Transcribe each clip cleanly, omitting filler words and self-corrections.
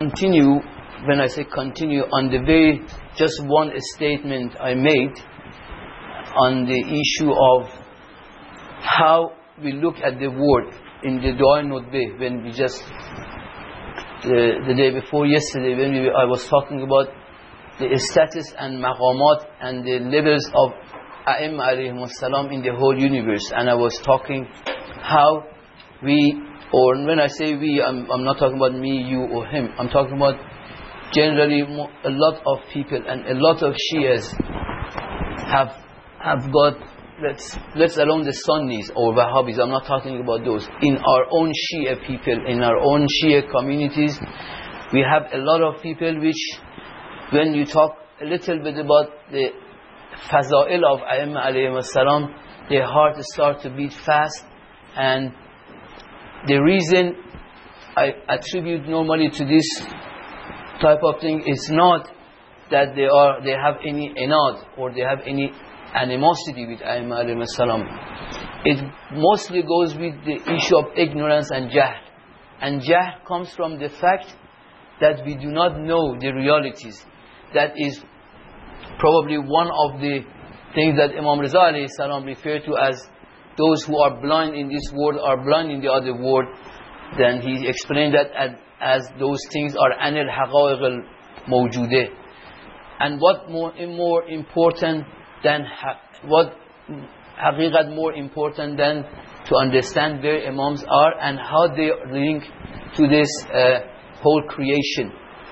continue, when I say continue, on the very just one statement I made on the issue of how we look at the word in the Dua Nutbeh, when we just the day before yesterday, when I was talking about the status and maqamat and the levels of A'imma alayhimus salam in the whole universe, and I was talking how we, or when I say we, I'm not talking about me, you or him, I'm talking about generally a lot of people and a lot of Shias have got, let's alone the Sunnis or Wahhabis, I'm not talking about those. In our own Shia people, in our own Shia communities, we have a lot of people which, when you talk a little bit about the Faza'il of A'imma alayhim as-salam, their heart start to beat fast. And the reason I attribute normally to this type of thing is not that they have any inad or they have any animosity with A'imma alayhim as-salam. It mostly goes with the issue of ignorance and jahl. And jahl comes from the fact that we do not know the realities. That is probably one of the things that Imam Riza alayhi salam referred to as those who are blind in this world are blind in the other world. Then he explained that as those things are anil haqa'iq al-mawjudeh. And what more important than what haqiqat more important than to understand where Imams are and how they link to this whole creation.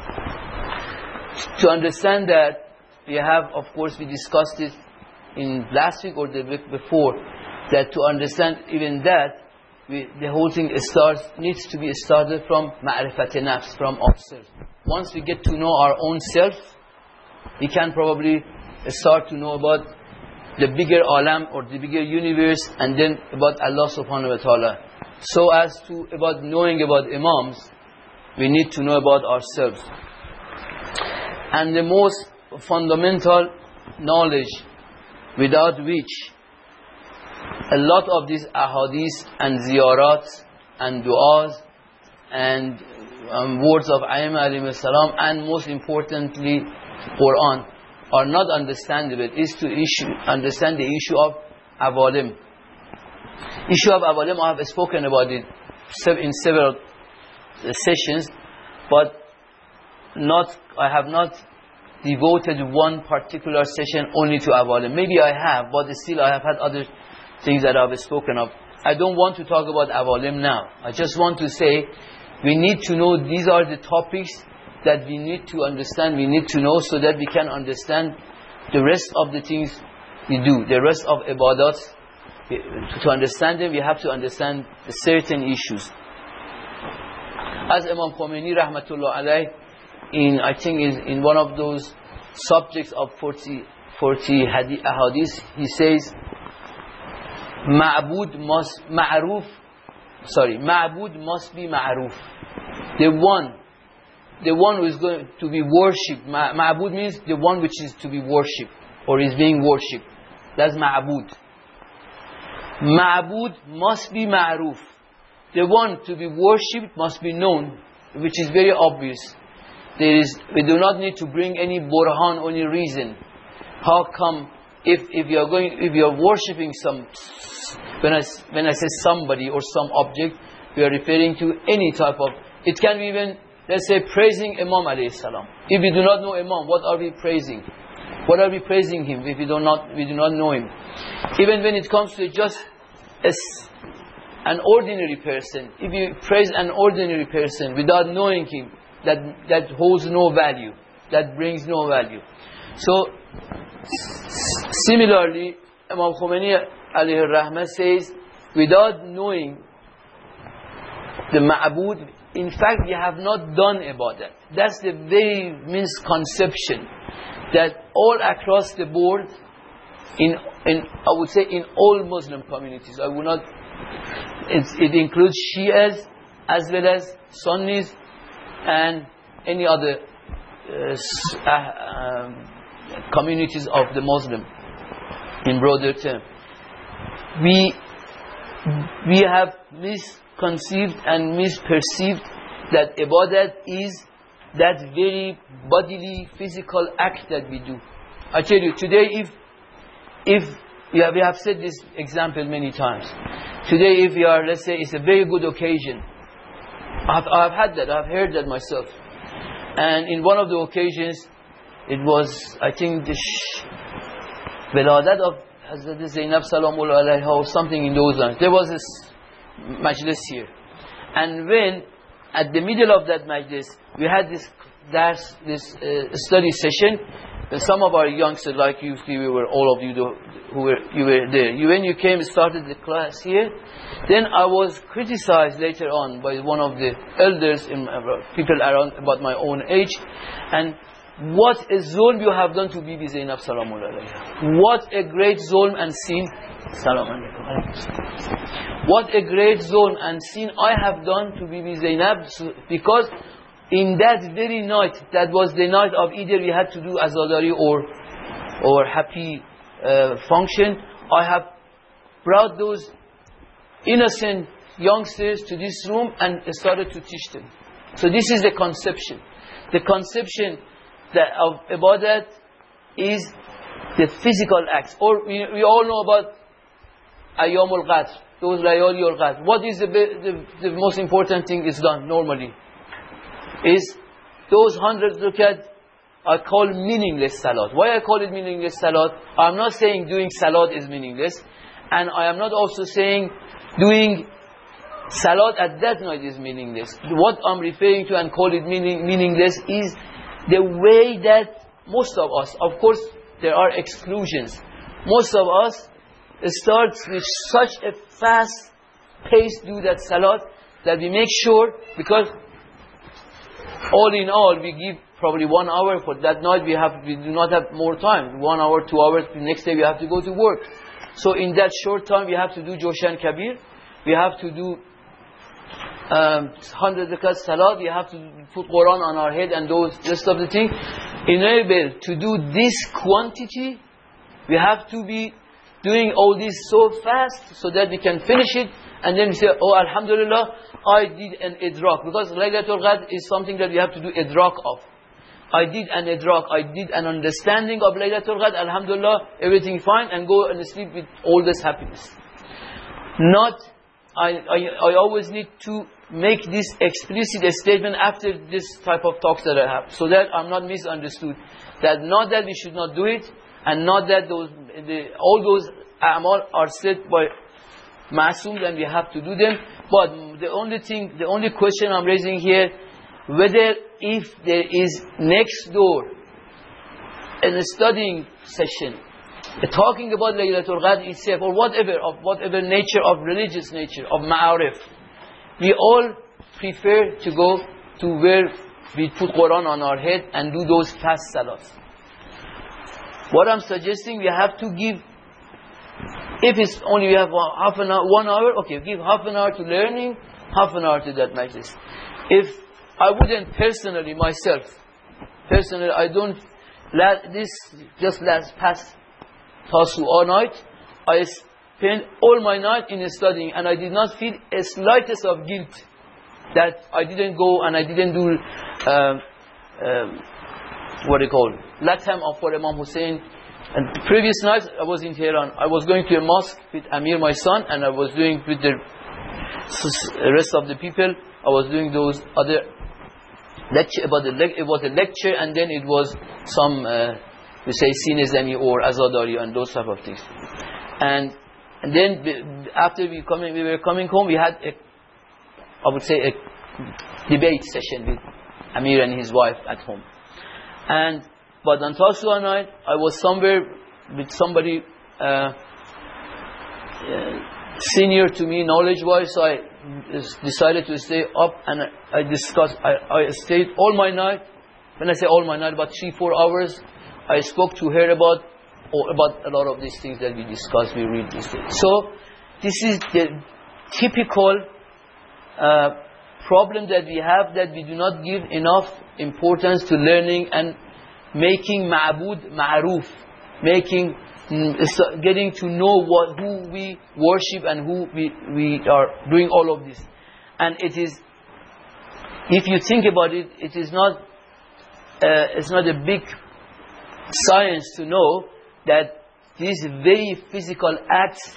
To understand that, we have, of course, we discussed it in last week or the week before, that to understand even that, the whole thing needs to be started from ma'rifat nafs, from ourselves. Once we get to know our own self, we can probably start to know about the bigger alam or the bigger universe, and then about Allah subhanahu wa ta'ala. So as to about knowing about Imams, we need to know about ourselves. And the most fundamental knowledge without which a lot of these ahadith and ziyarat and du'as and words of A'imma alayhim salam, and most importantly Quran, are not understandable, is to understand the issue of awalim. Issue of awalim, I have spoken about it in several sessions, but I have not devoted one particular session only to awalim. Maybe I have, but still I have had other things that I have spoken of. I don't want to talk about awalim now. I just want to say we need to know these are the topics that we need to understand, we need to know, so that we can understand the rest of the things we do, the rest of ibadat. To understand them, we have to understand certain issues. As Imam Khomeini rahmatullah alayh, I think is in one of those subjects of 40 ahadith, he says, Ma'bud must be ma'ruf. The one who is going to be worshipped. Ma'bud means the one which is to be worshipped or is being worshipped. That's ma'bud. Ma'bud must be ma'ruf. The one to be worshipped must be known, which is very obvious. We do not need to bring any burhan or any reason. How come if you are worshipping when I say somebody or some object, we are referring to any type of, it can be even, let's say, praising Imam alayhi salam. If we do not know Imam, what are we praising? What are we praising him if we do not know him? Even when it comes to just an ordinary person, if you praise an ordinary person without knowing him, that holds no value, that brings no value. So similarly, Imam Khomeini alayhi rahmah says, without knowing the ma'bud, in fact we have not done ibadat. That's the very misconception that all across the board, I would say in all Muslim communities, it includes Shias as well as Sunnis and any other communities of the Muslim in broader term. We have misconceived and misperceived that ibadat is that very bodily, physical act that we do. I tell you, today we have said this example many times. Today if we are, let's say, it's a very good occasion. I've had that, I've heard that myself. And in one of the occasions, it was, I think, the Veladat of Hazrat Zainab Salamullah Alayha or something in those lines. There was this majlis here. And when, at the middle of that majlis, we had this study session, and some of our youngsters, like you, we were, all of you you were there. When you came, started the class here, then I was criticized later on by one of the elders, people around about my own age, and what a zulm you have done to Bibi Zainab Salamullah Alayha. What a great zulm and sin. Salam alaikum. What a great zulm and sin I have done to Bibi Zainab, because in that very night, that was the night of either we had to do azadari or happy function, I have brought those innocent youngsters to this room and started to teach them. So this is the conception. The conception that of ibadat is the physical acts. Or we all know about Ayyamul Qadr, those Layali al Qadr. What is the most important thing is done normally? Is those 100 rakat are called meaningless salat. Why I call it meaningless salat? I'm not saying doing salat is meaningless, and I am not also saying doing salat at that night is meaningless. What I'm referring to and call it meaningless is the way that most of us, of course there are exclusions, most of us start with such a fast pace do that salat that we make sure, because all in all we give probably 1 hour for that night, we do not have more time, 1 hour, 2 hours, the next day we have to go to work. So in that short time we have to do Joshan Kabir, we have to do 100 rakat salat, we have to put Quran on our head and those rest of the things. In order to do this quantity, we have to be doing all this so fast so that we can finish it, and then we say, oh Alhamdulillah, I did an idrak, because Laylatul Qadr is something that we have to do idrak of. I did an idrak, I did an understanding of Laylatul Qadr, Alhamdulillah, everything fine, and go and sleep with all this happiness. I always need to make this explicit statement after this type of talks that I have, so that I'm not misunderstood. That not that we should not do it, and not that all those a'mal are said by Ma'asum and we have to do them. But the only question I'm raising here, whether if there is next door in a studying session talking about Laylatul Qadr itself, or whatever nature of religious nature, of ma'arif, we all prefer to go to where we put Quran on our head and do those fast salats. What I'm suggesting, we have to give, if it's only we have half an hour, 1 hour, okay, give half an hour to learning, half an hour to that majlis. If I wouldn't personally, I don't, past Tasu'a night, I spent all my night in studying, and I did not feel a slightest of guilt that I didn't go and I didn't do Latam for Imam Hussein. And the previous night I was in Tehran. I was going to a mosque with Amir, my son, and I was doing with the rest of the people. I was doing those other lecture about it was a lecture, and then it was some we say Sinezani or Azadari and those type of things. And then after we were coming home, we had a debate session with Amir and his wife at home. But on Tasu'a night, I was somewhere with somebody senior to me knowledge-wise, so I decided to stay up and I stayed all my night. When I say all my night, about 3-4 hours, I spoke to her about a lot of these things that we discussed, we read this day. So, this is the typical problem that we have, that we do not give enough importance to learning and making ma'bud ma'ruf, getting to know who we worship and who we are doing all of this. And it is, if you think about it, it is not it's not a big science to know that these very physical acts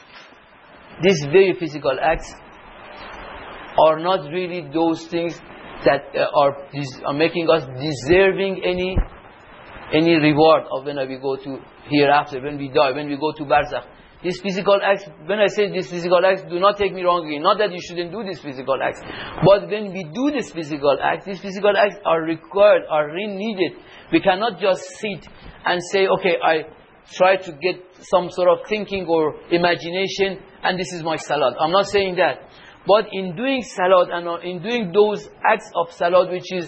are not really those things that are making us deserving any reward of when we go to hereafter, when we die, when we go to barzakh. These physical acts, when I say these physical acts, do not take me wrongly. Not that you shouldn't do these physical acts. But when we do these physical acts are required, are really needed. We cannot just sit and say, okay, I try to get some sort of thinking or imagination and this is my salat. I'm not saying that. But in doing salat and in doing those acts of salat, which you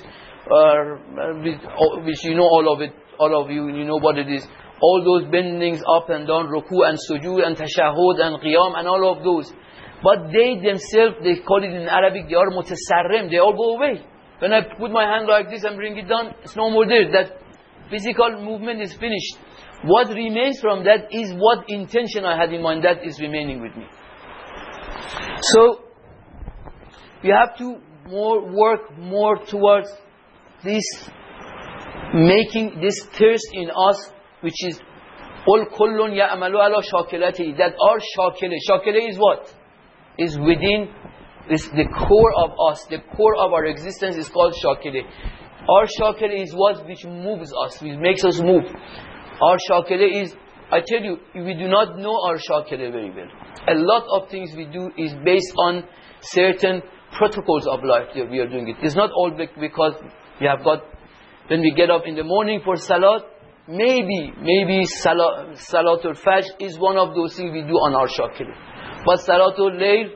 know all of you know what it is. All those bendings up and down, ruku and sujood and tashahhud and qiyam and all of those. But they themselves, they call it in Arabic, they are mutasarrim, they all go away. When I put my hand like this and bring it down, it's no more there. That physical movement is finished. What remains from that is what intention I had in mind, that is remaining with me. So, we have to work more towards this, making this thirst in us, which is قُلْ كُلٌّ يَعْمَلُ عَلَى شَاكِلَتِهِ, that our shakile is what? Is within, is the core of us, the core of our existence is called shakile. Our shakile is what which moves us, which makes us move. Our shakile is, I tell you, we do not know our shakile very well. A lot of things we do is based on certain protocols of life that we are doing it. It's not all because we have got, when we get up in the morning for salat, maybe Salatul Fajr is one of those things we do on our shakil. But Salatul Layl,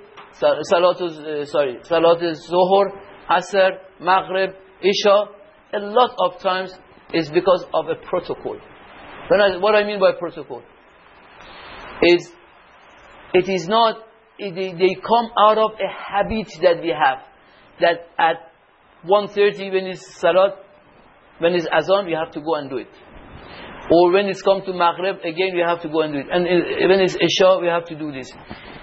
Salatul Zuhur, Asr, Maghrib, Isha, a lot of times is because of a protocol. What I mean by protocol is, it is not, they come out of a habit that we have. That at 1:30 when it's Salat, when it's Azan, we have to go and do it. Or when it's come to Maghrib, again we have to go and do it. And when it's Isha, we have to do this.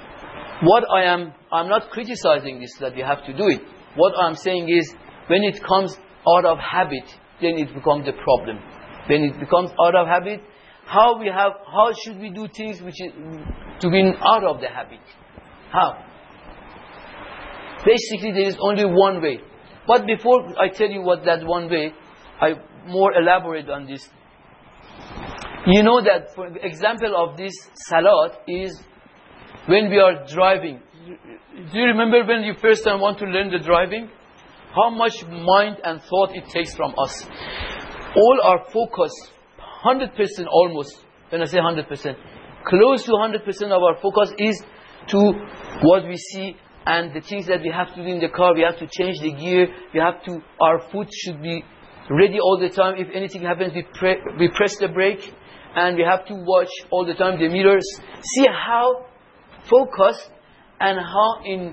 I'm not criticizing this, that we have to do it. What I'm saying is, when it comes out of habit, then it becomes a problem. When it becomes out of habit, how should we do things which is to be out of the habit? How? Basically, there is only one way. But before I tell you what that one way, I more elaborate on this. You know that, for example of this salat is when we are driving. Do you remember when you first time want to learn the driving? How much mind and thought it takes from us. All our focus, 100% almost, when I say 100%, close to 100% of our focus is to what we see and the things that we have to do in the car. We have to change the gear. Our foot should be ready all the time. If anything happens, we press the brake. And we have to watch all the time the mirrors. See how focused and how in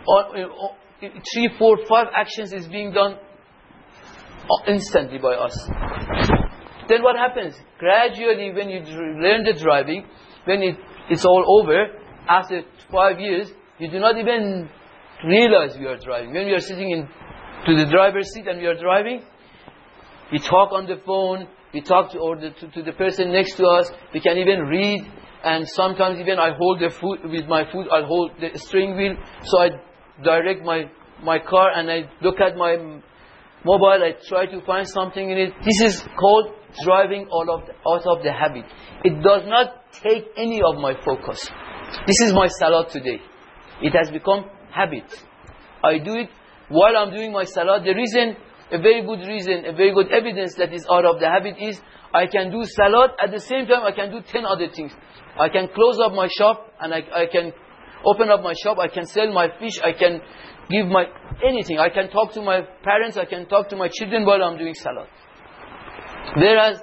3, 4, 5 actions is being done instantly by us. Then what happens? Gradually, when you learn the driving, when it's all over, after 5 years, you do not even realize we are driving. When we are sitting to the driver's seat and we are driving, we talk on the phone, we talk to the person next to us, we can even read, and sometimes even I hold the foot, with my foot I hold the steering wheel, so I direct my car and I look at my mobile, I try to find something in it. This is called driving out of the habit. It does not take any of my focus. This is my salat today. It has become habit. I do it while I'm doing my salat. The reason, a very good evidence that is out of the habit is, I can do salat, at the same time I can do 10 other things. I can close up my shop and I can open up my shop, I can sell my fish, I can give my anything. I can talk to my parents, I can talk to my children while I'm doing salat. Whereas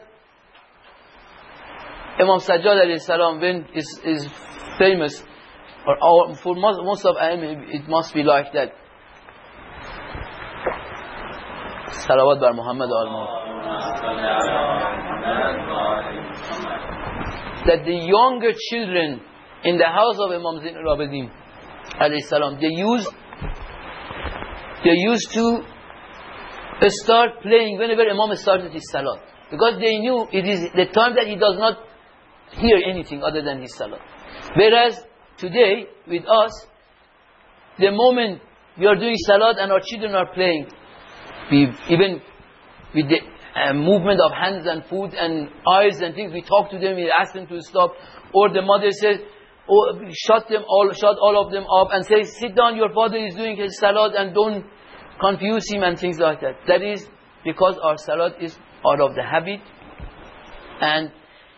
Imam Sajjad alayhi salam, when is famous, or for most of it must be like that. Salawat bar Muhammad that the younger children in the house of Imam Zain al-Abidin alayhi salam, they used to start playing whenever Imam started his salat. Because they knew it is the time that he does not hear anything other than his salat. Whereas today, with us, the moment we are doing salat and our children are playing, even with the movement of hands and foot and eyes and things, we talk to them, we ask them to stop. Or the mother says, oh, shut all of them up and say, sit down, your father is doing his salat and don't confuse him and things like that. That is because our salat is out of the habit. And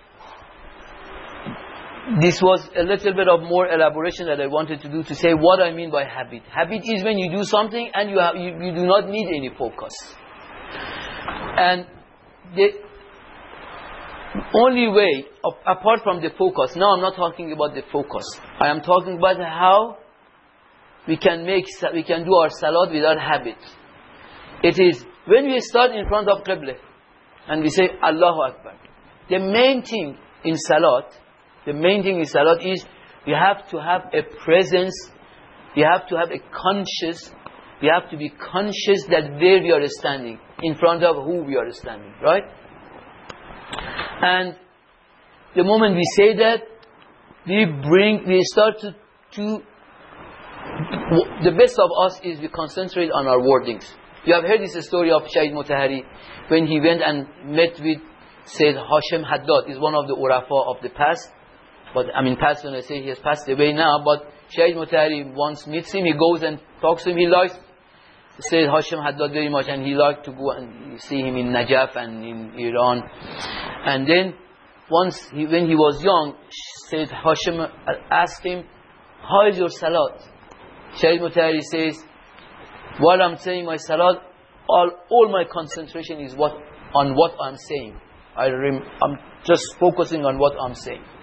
this was a little bit of more elaboration that I wanted to do to say what I mean by habit. Habit is when you do something and you do not need any focus. And the only way, apart from the focus, now I'm not talking about the focus. I am talking about how we can do our salat without habit. It is when we start in front of Qibla and we say Allahu Akbar. The main thing in salat is you have to have a presence, you have to have a conscious, we have to be conscious that where we are standing, in front of who we are standing, right? And the moment we say that, we start to the best of us is we concentrate on our wordings. You have heard this story of Shaykh Mutahari when he went and met with Sayyid Hashim Haddad, is one of the urafa of the past. But I mean past when I say he has passed away now, but Shaykh Mutahari once meets him, he goes and talks to him, he likes Sayyid Hashim Haddad very much, and he liked to go and see him in Najaf and in Iran. And then once when he was young, Sayyid Hashim asked him, how is your salat? Shaykh Mutahari says, while I'm saying my salat, all my concentration is on what I'm saying. I'm just focusing on what I'm saying.